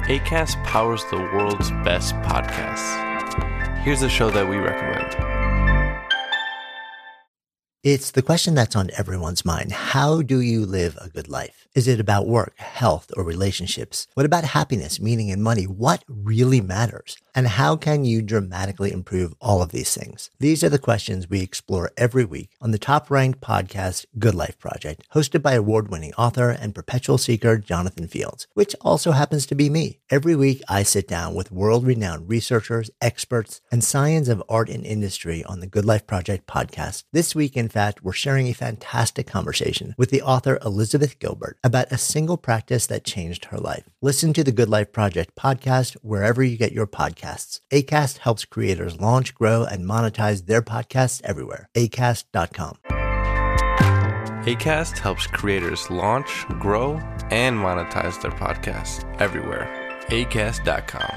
Acast powers the world's best podcasts. Here's a show that we recommend. It's the question that's on everyone's mind. How do you live a good life? Is it about work, health, or relationships? What about happiness, meaning, and money? What really matters? And how can you dramatically improve all of these things? These are the questions we explore every week on the top-ranked podcast, Good Life Project, hosted by award-winning author and perpetual seeker Jonathan Fields, which also happens to be me. Every week, I sit down with world-renowned researchers, experts, and scions of art and industry on the Good Life Project podcast. This week, in fact, we're sharing a fantastic conversation with the author Elizabeth Gilbert about a single practice that changed her life. Listen to the Good Life Project podcast wherever you get your podcasts. Acast helps creators launch, grow, and monetize their podcasts everywhere. Acast.com. Acast helps creators launch, grow, and monetize their podcasts everywhere. Acast.com.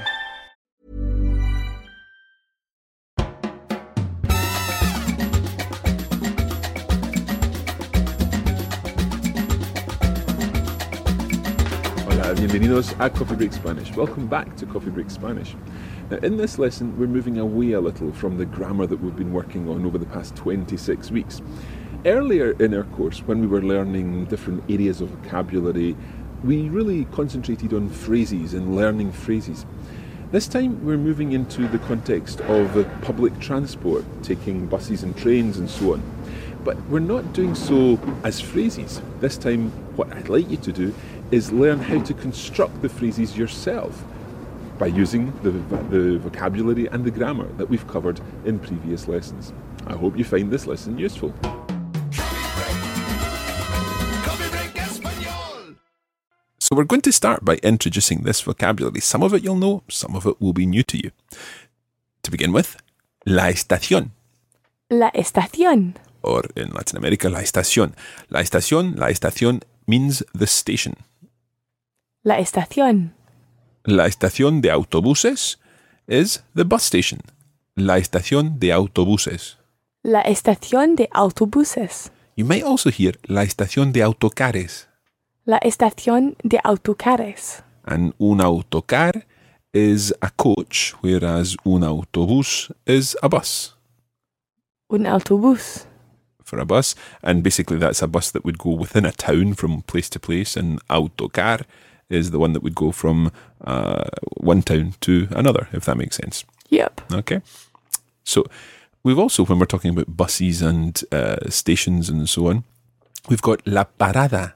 Bienvenidos a Coffee Break Spanish. Welcome back to Coffee Break Spanish. Now, in this lesson, we're moving away a little from the grammar that we've been working on over the past 26 weeks. Earlier in our course, when we were learning different areas of vocabulary, we really concentrated on phrases and learning phrases. This time, we're moving into the context of public transport, taking buses and trains and so on. But we're not doing so as phrases. This time, what I'd like you to do is learn how to construct the phrases yourself by using the vocabulary and the grammar that we've covered in previous lessons. I hope you find this lesson useful. So we're going to start by introducing this vocabulary. Some of it you'll know, some of it will be new to you. To begin with, la estación. La estación. Or in Latin America, la estación. La estación means the station. La estación. La estación de autobuses is the bus station. La estación de autobuses. La estación de autobuses. You might also hear la estación de autocares. La estación de autocares. And un autocar is a coach, whereas un autobús is a bus. Un autobús. For a bus, and basically that's a bus that would go within a town from place to place, and autocar is the one that would go from one town to another, if that makes sense. Yep. Okay. So we've also, when we're talking about buses and stations and so on, we've got la parada.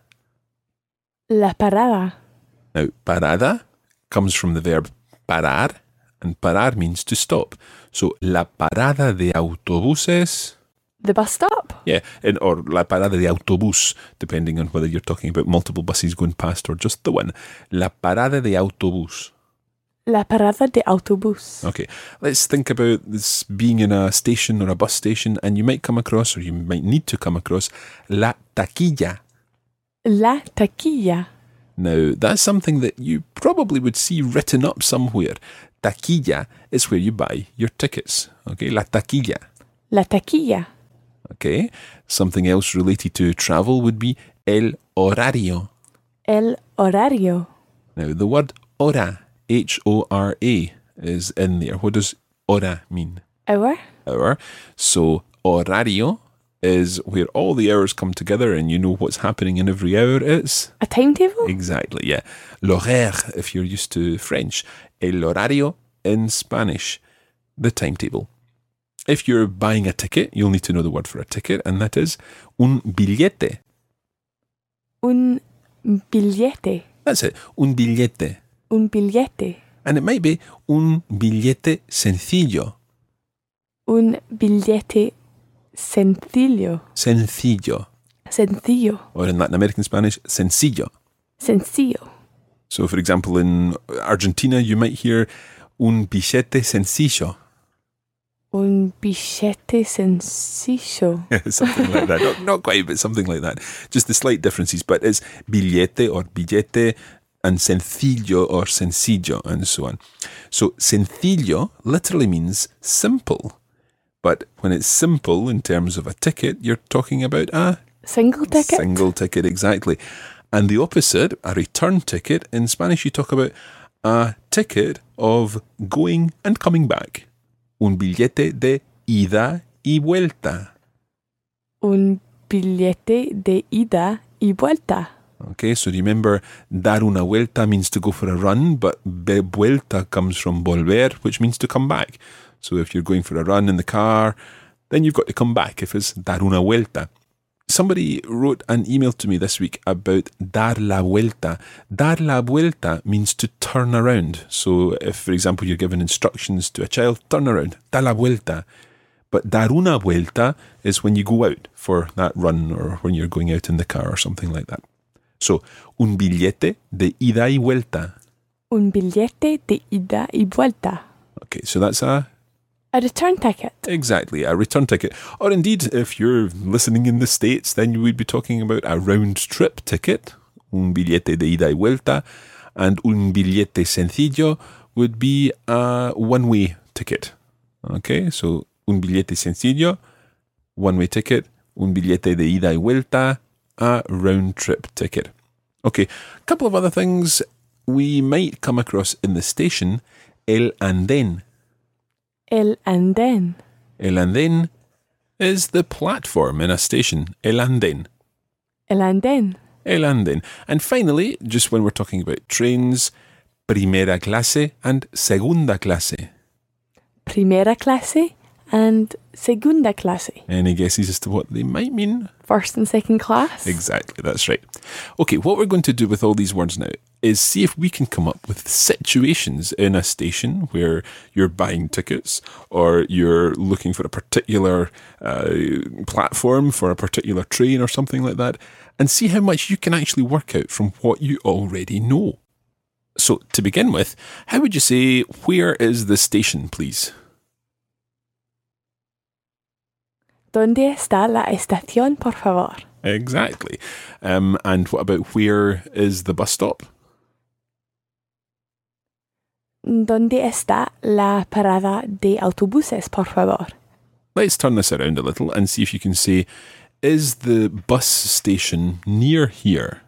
La parada. Now, parada comes from the verb parar, and parar means to stop. So, la parada de autobuses. The bus stop? Yeah, or la parada de autobús, depending on whether you're talking about multiple buses going past or just the one. La parada de autobús. La parada de autobús. Okay, let's think about this being in a station or a bus station, and you might come across, or you might need to come across, la taquilla. La taquilla. Now, that's something that you probably would see written up somewhere. Taquilla is where you buy your tickets. Okay, la taquilla. La taquilla. Okay, something else related to travel would be el horario. El horario. Now, the word hora, H-O-R-A, is in there. What does hora mean? Hour. Hour. So, horario is where all the hours come together and you know what's happening in every hour. It's a timetable? Exactly, yeah. L'horaire, if you're used to French. El horario in Spanish, the timetable. If you're buying a ticket, you'll need to know the word for a ticket, and that is un billete. Un billete. That's it, un billete. Un billete. And it might be un billete sencillo. Un billete sencillo. Sencillo. Sencillo. Or in Latin American Spanish, sencillo. Sencillo. So, for example, in Argentina, you might hear un billete sencillo. Un billete sencillo. Something like that. Not quite, but something like that. Just the slight differences. But it's billete or billete and sencillo or sencillo and so on. So sencillo literally means simple. But when it's simple in terms of a ticket, you're talking about a single ticket. Single ticket, exactly. And the opposite, a return ticket, in Spanish you talk about a ticket of going and coming back. Un billete de ida y vuelta. Un billete de ida y vuelta. Okay, so remember, dar una vuelta means to go for a run, but vuelta comes from volver, which means to come back. So if you're going for a run in the car, then you've got to come back if it's dar una vuelta. Somebody wrote an email to me this week about dar la vuelta. Dar la vuelta means to turn around. So if, for example, you're giving instructions to a child, turn around, da la vuelta. But dar una vuelta is when you go out for that run or when you're going out in the car or something like that. So, un billete de ida y vuelta. Un billete de ida y vuelta. Okay, so that's a return ticket. Exactly, a return ticket. Or indeed, if you're listening in the States, then you would be talking about a round-trip ticket. Un billete de ida y vuelta. And un billete sencillo would be a one-way ticket. Okay, so un billete sencillo, one-way ticket. Un billete de ida y vuelta, a round-trip ticket. Okay, a couple of other things we might come across in the station. El andén. El andén. El andén is the platform in a station. El andén. El andén. El andén. And finally, just when we're talking about trains, primera clase and segunda clase. Primera clase and segunda clase. Any guesses as to what they might mean? First and second class. Exactly, that's right. Okay, what we're going to do with all these words now is see if we can come up with situations in a station where you're buying tickets or you're looking for a particular platform for a particular train or something like that, and see how much you can actually work out from what you already know. So, to begin with, how would you say, where is the station, please? ¿Dónde está la estación, por favor? Exactly. And what about where is the bus stop? ¿Dónde está la parada de autobuses, por favor? Let's turn this around a little and see if you can say, is the bus station near here?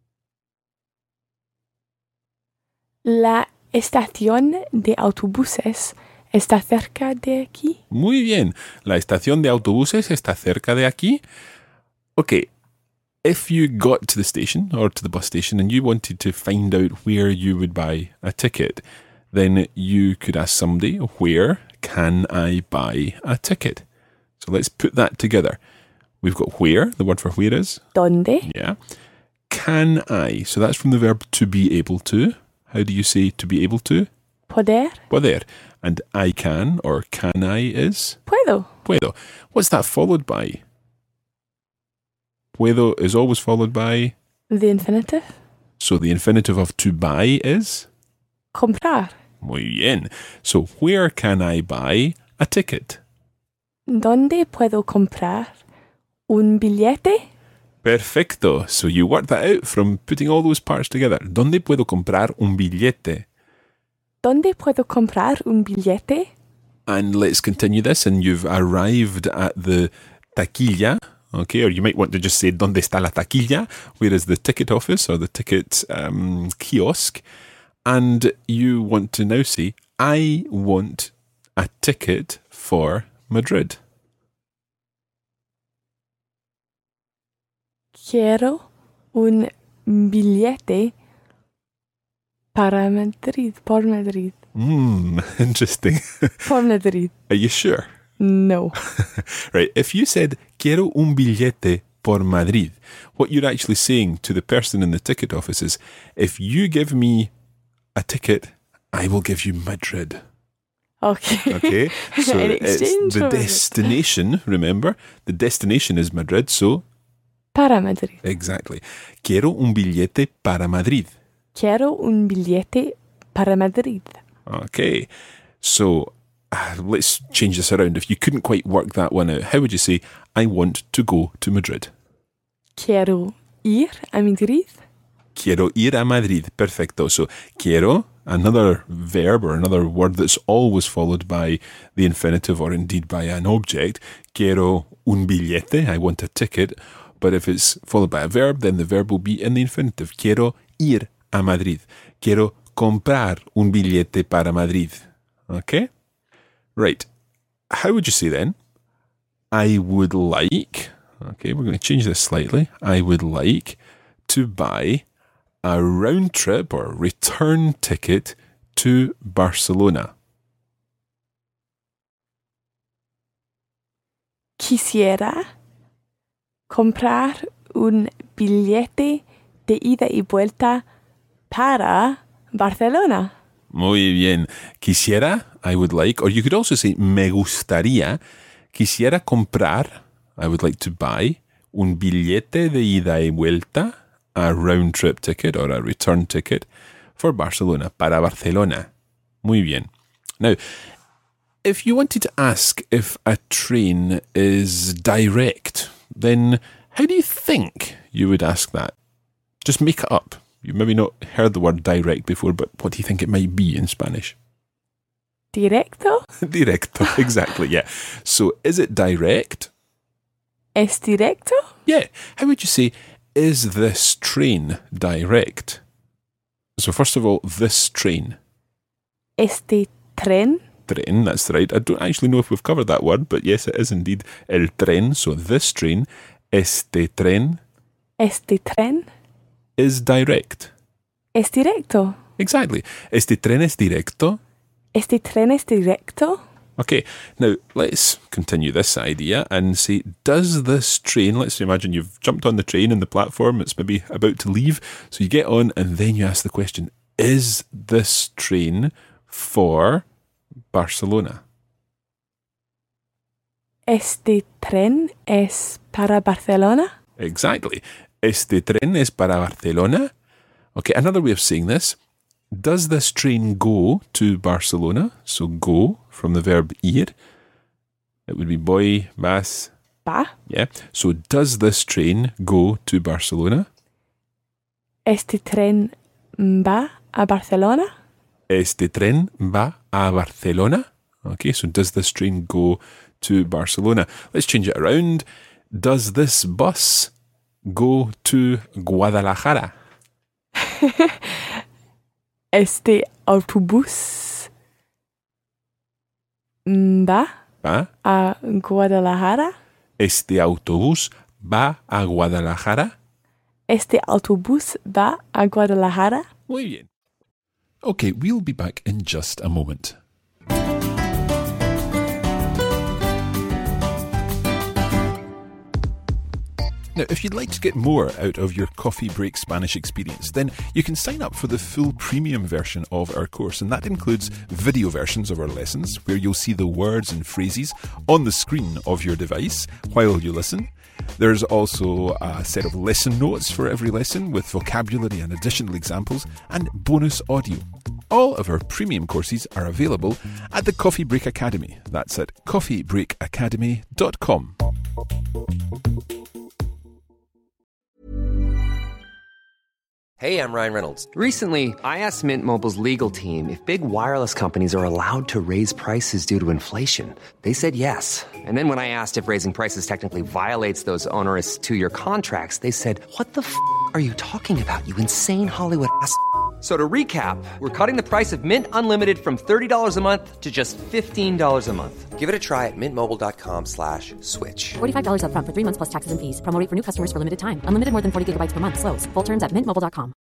La estación de autobuses está cerca de aquí. Muy bien. La estación de autobuses está cerca de aquí. Okay. If you got to the station or to the bus station and you wanted to find out where you would buy a ticket, then you could ask somebody, where can I buy a ticket? So let's put that together. We've got where, the word for where is? ¿Dónde? Yeah. Can I? So that's from the verb to be able to. How do you say to be able to? Poder? Poder. And I can or can I is? Puedo. Puedo. What's that followed by? Puedo is always followed by? The infinitive? So the infinitive of to buy is? Comprar. Muy bien. So where can I buy a ticket? ¿Dónde puedo comprar un billete? Perfecto. So you work that out from putting all those parts together. ¿Dónde puedo comprar un billete? ¿Dónde puedo comprar un billete? And let's continue this, and you've arrived at the taquilla, okay, or you might want to just say, ¿Dónde está la taquilla? Where is the ticket office or the ticket kiosk? And you want to now say, I want a ticket for Madrid. Quiero un billete para Madrid, por Madrid. Interesting. Por Madrid. Are you sure? No. Right, if you said, quiero un billete por Madrid, what you're actually saying to the person in the ticket office is, if you give me a ticket, I will give you Madrid. Okay. Okay, so In it's exchange the for destination, remember? The destination is Madrid, so... Para Madrid. Exactly. Quiero un billete para Madrid. Quiero un billete para Madrid. Okay, so let's change this around. If you couldn't quite work that one out, how would you say, I want to go to Madrid? Quiero ir a Madrid. Quiero ir a Madrid. Perfecto. So, quiero, another verb or another word that's always followed by the infinitive or indeed by an object. Quiero un billete. I want a ticket. But if it's followed by a verb, then the verb will be in the infinitive. Quiero ir a Madrid. Quiero comprar un billete para Madrid. Okay? Right. How would you say then? I would like, okay, we're going to change this slightly. I would like to buy a round trip or return ticket to Barcelona. Quisiera comprar un billete de ida y vuelta para Barcelona. Muy bien. Quisiera, I would like, or you could also say me gustaría. Quisiera comprar, I would like to buy, un billete de ida y vuelta, a round trip ticket or a return ticket for Barcelona, para Barcelona. Muy bien. Now, if you wanted to ask if a train is direct, then how do you think you would ask that? Just make it up. You've maybe not heard the word direct before, but what do you think it might be in Spanish? Directo? Directo, exactly, yeah. So, is it direct? ¿Es directo? Yeah. How would you say, is this train direct? So, first of all, this train. Este tren? Tren, that's right. I don't actually know if we've covered that word, but yes, it is indeed el tren. So, this train, este tren, is direct. ¿Es directo? Exactly. Este tren es directo. ¿Este tren es directo? Okay, now let's continue this idea and say, does this train, let's imagine you've jumped on the train and the platform, it's maybe about to leave, so you get on and then you ask the question, is this train for Barcelona? ¿Este tren es para Barcelona? Exactly. Este tren es para Barcelona. Okay, another way of saying this, does this train go to Barcelona? So go from the verb ir. It would be voy, vas. Va. Yeah. So does this train go to Barcelona? ¿Este tren va a Barcelona? Este tren va a Barcelona. Okay, so does this train go to Barcelona? Let's change it around. Does this bus go to Guadalajara? ¿Este autobús va a Guadalajara? Este autobús va a Guadalajara? ¿Este autobús va a Guadalajara? Muy bien. Okay, we'll be back in just a moment. Now, if you'd like to get more out of your Coffee Break Spanish experience, then you can sign up for the full premium version of our course, and that includes video versions of our lessons, where you'll see the words and phrases on the screen of your device while you listen. There's also a set of lesson notes for every lesson with vocabulary and additional examples, and bonus audio. All of our premium courses are available at the Coffee Break Academy. That's at coffeebreakacademy.com. Hey, I'm Ryan Reynolds. Recently, I asked Mint Mobile's legal team if big wireless companies are allowed to raise prices due to inflation. They said yes. And then when I asked if raising prices technically violates those onerous two-year contracts, they said, "What the f*** are you talking about, you insane Hollywood ass?" So to recap, we're cutting the price of Mint Unlimited from $30 a month to just $15 a month. Give it a try at mintmobile.com/switch. $45 up front for 3 months plus taxes and fees. Promo rate for new customers for limited time. Unlimited more than 40 gigabytes per month. Slows full terms at mintmobile.com.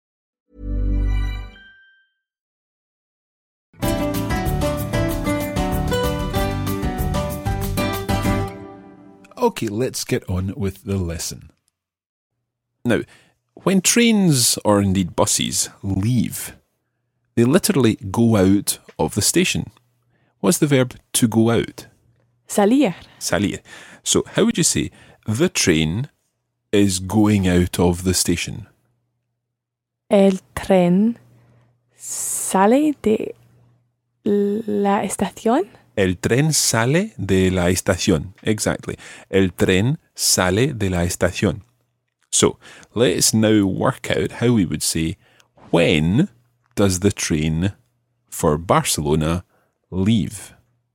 Okay, let's get on with the lesson. Now, when trains, or indeed buses, leave, they literally go out of the station. What's the verb to go out? Salir. Salir. So how would you say the train is going out of the station? El tren sale de la estación. El tren sale de la estación. Exactly. El tren sale de la estación. So, let's now work out how we would say, when does the train for Barcelona leave?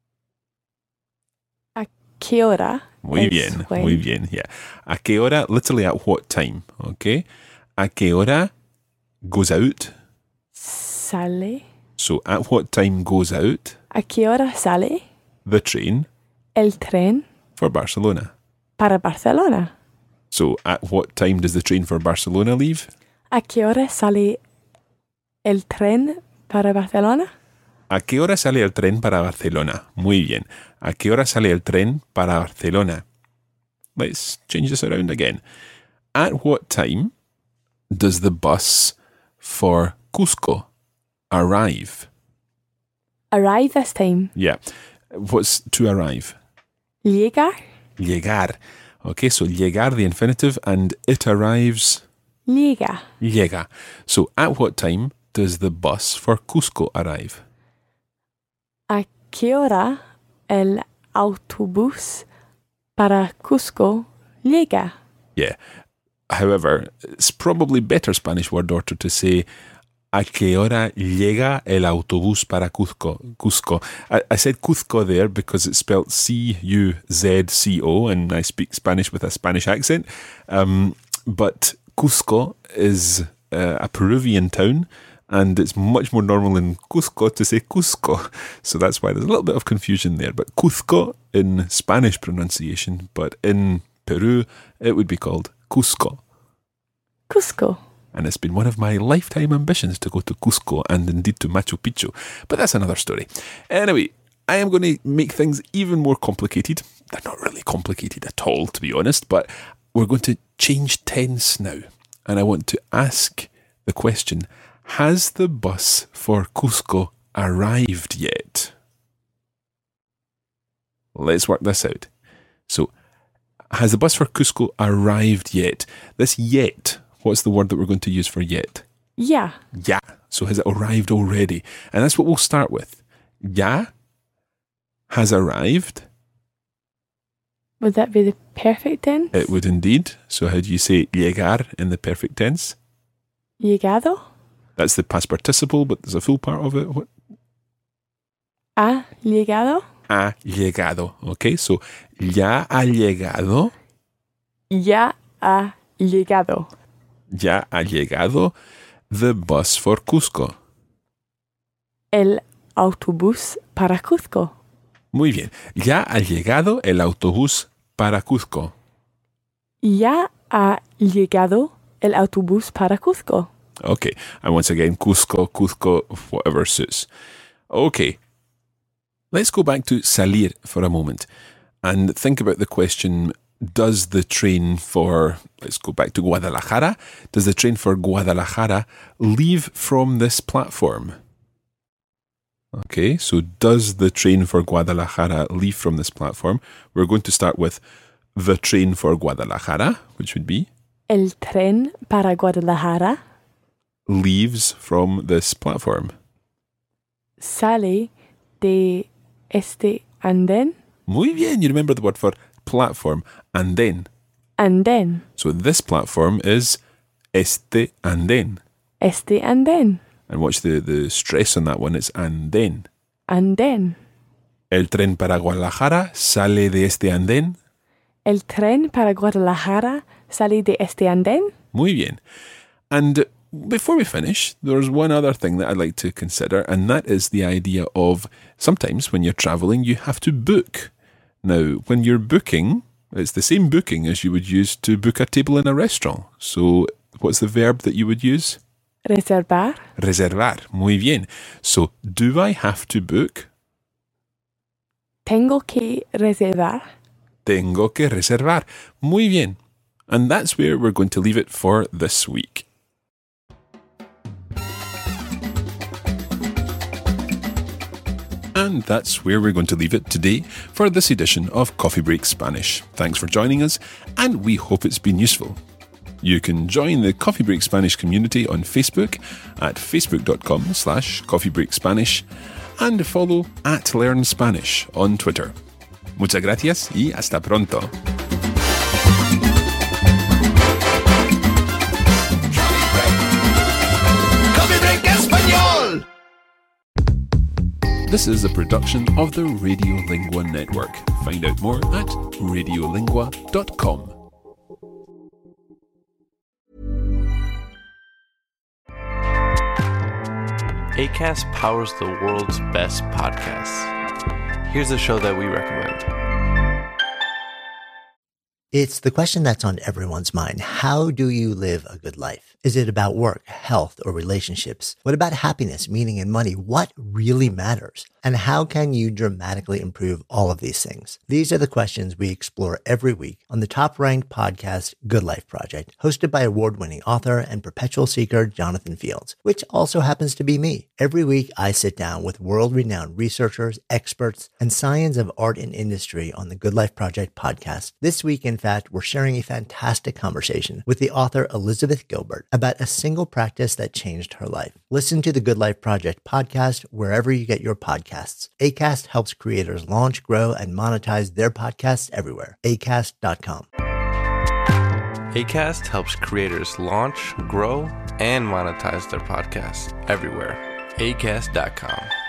¿A qué hora? Muy bien, muy bien, yeah. ¿A qué hora? Literally at what time, okay? ¿A qué hora goes out? sale? So, at what time goes out ¿A qué hora sale the train el tren for Barcelona? para Barcelona? So, at what time does the train for Barcelona leave? ¿A qué hora sale el tren para Barcelona? ¿A qué hora sale el tren para Barcelona? Muy bien. ¿A qué hora sale el tren para Barcelona? Let's change this around again. At what time does the bus for Cusco arrive? Arrive this time. Yeah. What's to arrive? Llegar. Llegar. Okay, so llegar, the infinitive, and it arrives. Llega. Llega. So at what time does the bus for Cusco arrive? ¿A qué hora el autobús para Cusco llega? Yeah. However, it's probably better Spanish word order to say ¿a qué hora llega el autobús para Cusco? Cusco. I said Cuzco there because it's spelled C-U-Z-C-O and I speak Spanish with a Spanish accent. But Cusco is a Peruvian town and it's much more normal in Cusco to say Cusco. So that's why there's a little bit of confusion there. But Cuzco in Spanish pronunciation, but in Peru it would be called Cusco. Cusco. And it's been one of my lifetime ambitions to go to Cusco and indeed to Machu Picchu. But that's another story. Anyway, I am going to make things even more complicated. They're not really complicated at all, to be honest, but we're going to change tense now. And I want to ask the question, has the bus for Cusco arrived yet? Let's work this out. So, has the bus for Cusco arrived yet? This yet, what's the word that we're going to use for yet? Ya. Ya. So has it arrived already? And that's what we'll start with. Ya has arrived. Would that be the perfect tense? It would indeed. So how do you say llegar in the perfect tense? Llegado. That's the past participle, but there's a full part of it. What? Ha llegado. Ha llegado. Okay, so ya ha llegado. Ya ha llegado. Ya ha llegado the bus for Cusco. El autobús para Cusco. Muy bien. Ya ha llegado el autobús para Cusco. Ya ha llegado el autobús para Cusco. Okay, and once again, Cusco, whatever suits. Okay, let's go back to salir for a moment and think about the question, does the train for, let's go back to Guadalajara, does the train for Guadalajara leave from this platform? Okay, so does the train for Guadalajara leave from this platform? We're going to start with the train for Guadalajara, which would be? El tren para Guadalajara Leaves from this platform. sale de este andén. Muy bien, you remember the word for platform, andén. Andén. So this platform is este andén. Este andén. And watch the stress on that one, it's andén. Andén. El tren para Guadalajara sale de este andén. El tren para Guadalajara sale de este andén. Muy bien. And before we finish, there's one other thing that I'd like to consider, and that is the idea of sometimes when you're traveling, you have to book. Now, when you're booking, it's the same booking as you would use to book a table in a restaurant. So, what's the verb that you would use? Reservar. Reservar. Muy bien. So, do I have to book? Tengo que reservar. Tengo que reservar. Muy bien. And that's where we're going to leave it for this week. And that's where we're going to leave it today for this edition of Coffee Break Spanish. Thanks for joining us, and we hope it's been useful. You can join the Coffee Break Spanish community on Facebook at facebook.com/coffeebreakspanish and follow @LearnSpanish on Twitter. Muchas gracias y hasta pronto. Coffee Break Español. This is a production of the Radiolingua Network. Find out more at radiolingua.com. Acast powers the world's best podcasts. Here's a show that we recommend. It's the question that's on everyone's mind. How do you live a good life? Is it about work, health, or relationships? What about happiness, meaning, and money? What really matters? And how can you dramatically improve all of these things? These are the questions we explore every week on the top-ranked podcast, Good Life Project, hosted by award-winning author and perpetual seeker Jonathan Fields, which also happens to be me. Every week, I sit down with world-renowned researchers, experts, and science of art and industry on the Good Life Project podcast. This week, in fact, we're sharing a fantastic conversation with the author Elizabeth Gilbert about a single practice that changed her life. Listen to the Good Life Project podcast wherever you get your podcasts. Acast helps creators launch, grow, and monetize their podcasts everywhere. Acast.com. Acast helps creators launch, grow, and monetize their podcasts everywhere. Acast.com.